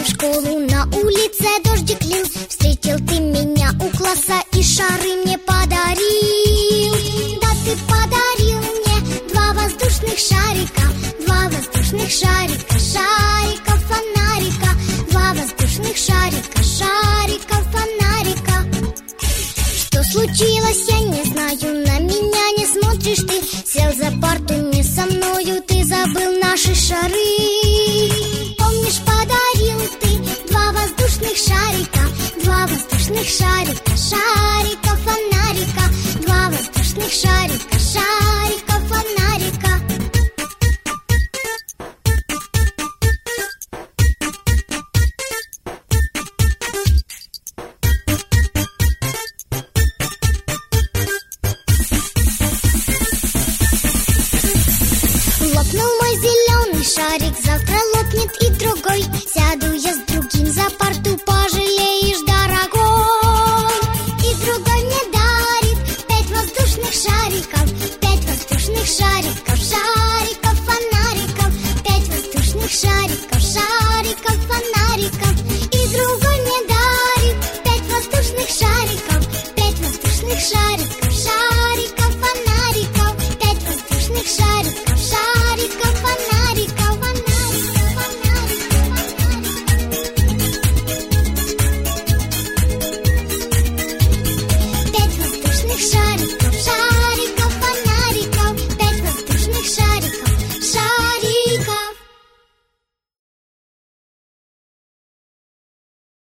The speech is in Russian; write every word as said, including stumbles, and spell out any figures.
в школу, на улице дождик лил. Встретил ты меня у класса и шары мне подарил. Да, ты подарил мне два воздушных шарика, два воздушных шарика, шарика, фонарика, два воздушных шарика, шарика, фонарика. Что случилось, я не знаю, на меня не смотришь ты. Сел за парту не со мною, ты забыл наши шары. Помнишь, подарил ты два воздушных шарика, два воздушных шарика, шарика, фонарика, два воздушных шарика, шарика, фонарика. Лопнул мой зеленый шарик, завтра лопнет и другой. Сяду я с другим за парту, пожалеешь, дорогой. И другой мне дарит пять воздушных шариков, пять воздушных шариков, шариков, фонариков, пять воздушных шариков, шариков, фонариков.